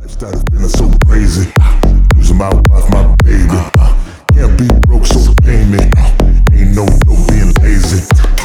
Lifestyle has been so crazy. Losing my wife, my baby. Can't be broke, so pay me. Ain't no being lazy.